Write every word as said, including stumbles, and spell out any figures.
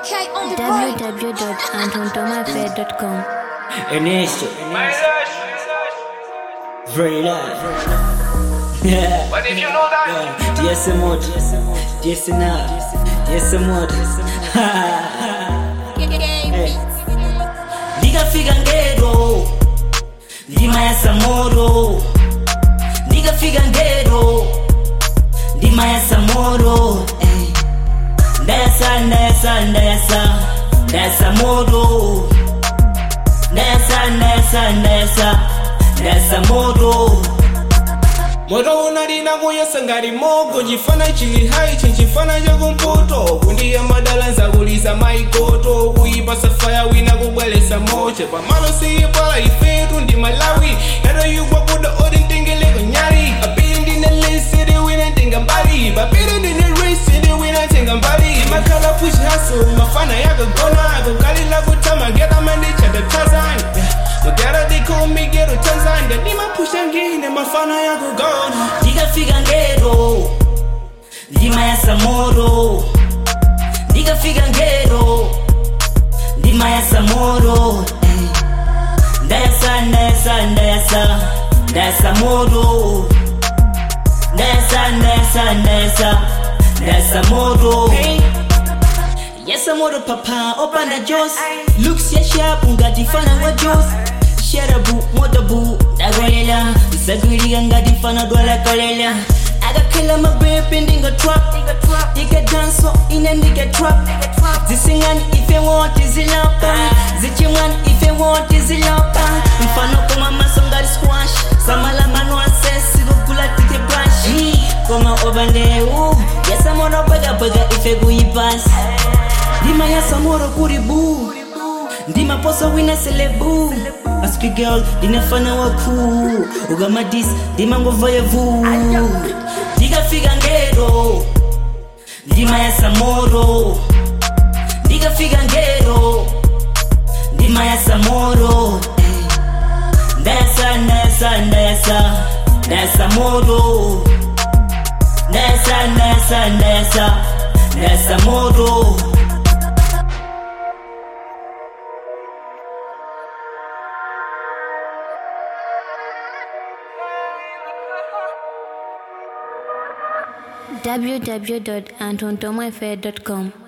w w w dot anton tomafair dot com. Ernesto, very live. Yeah. But if you know that, Yeah. Yes, mod. Yes, now. Yes, mod. Hey. Diga figangero. Dima ya samoro. Diga figangero. Dima ya samoro. Hey. Ndayasa, ndayasa, ndayasa. Ndayasa modo. Ndayasa, ndayasa, ndayasa. Ndayasa modo. moto unalina kuyesa ngati mogo chifana chili hai chinchifana chakumpoto kundiya madala nzakuliza maikoto kuipa safaya wina kubwelesa moche pamalo siyipala ifetu ndi malawi yato yugwa kuda odi ntengeleko nyali apili ndine lisidi wina ntenga mbali papili ndine risidi wina ntenga mbali makala push hustle mafana yakagona kukalila kutama geta mandichata tazani Magara they call me ghetto Tanzania Nima pusha ngine mafana ya kugona Diga figangero. Dima ya samoro. Diga figangero. Dima ya samoro. Hey. Ndayasa, ndayasa, ndayasa. Ndayasa modo. Ndayasa, ndayasa, ndayasa. Ndayasa modo. Hey. Yes, I'm modo papa, open the jaws. Looks ya sharp, ungati fana wa jaws. Sharabu, modabu, dagolela. Disagiri ngati fana dwala kolela. I got killer my baby in the trap. Nigga dance so in a nigga trap. Zisingan if you want is it lapa. Zichiman if you want is it lapa. Mfano koma masonga squash. Samala manu assess go pull out the brush. Koma obande ooh. Yes I'm on a baga baga if you go you pass. Dima ya samoro kuribu. Dima posa wina celebu. Ask a girl, dina fana waku. Ugama dis, dima ngova ya vu. Diga figangero. Dima ya samoro. Diga figangero. Dima ya samoro. Ndayasa, ndayasa, ndayasa. Ndayasa modo. Ndayasa, ndayasa, ndayasa. Ndayasa modo. w w w dot anton tomafair dot com.